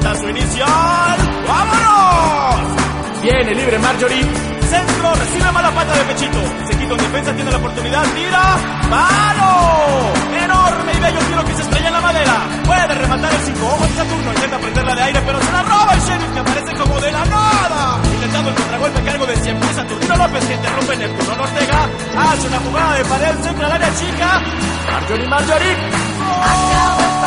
remata su inicial. ¡Vámonos! Viene libre Marjorie. Centro, recibe mala pata de pechito. Se quita en defensa, tiene la oportunidad, tira. ¡Palo! Enorme y bello tiro que se estrella en la madera. Puede rematar el 5. Ojo en Saturno, intenta prenderla de aire, pero se la roba el Sheriff, que aparece como de la nada. Intentando el contragolpe a cargo de siempre Saturnino López, que interrumpe Neptuno Ortega. Hace una jugada de pared, centra al área chica. Marjorie.